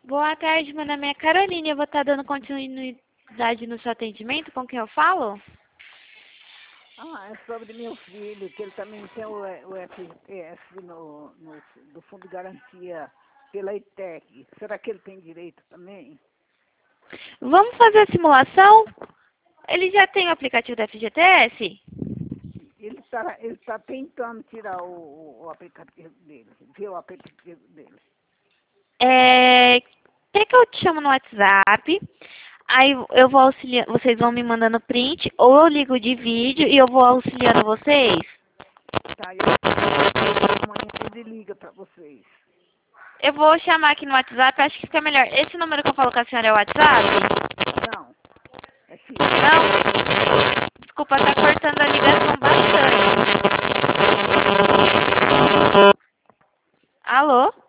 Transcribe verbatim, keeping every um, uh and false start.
Boa tarde, meu nome é Caroline. Eu vou estar dando continuidade no seu atendimento. Com quem eu falo? Ah, é sobre meu filho, que ele também tem o, o F G S no, no, do Fundo de Garantia pela I T E C. Será que ele tem direito também? Vamos fazer a simulação? Ele já tem o aplicativo da F G T S? Ele está ele tá tentando tirar o, o, o aplicativo dele, ver o aplicativo dele. É... Quer que eu te chamo no WhatsApp? Aí eu vou auxiliar, vocês vão me mandando print, ou eu ligo de vídeo e eu vou auxiliando vocês? Tá, eu, amanhã ele liga para vocês. Eu vou chamar aqui no WhatsApp, acho que fica melhor. Esse número que eu falo com a senhora é o WhatsApp? Não, é filho. Não? Desculpa, tá cortando a ligação bastante. Alô?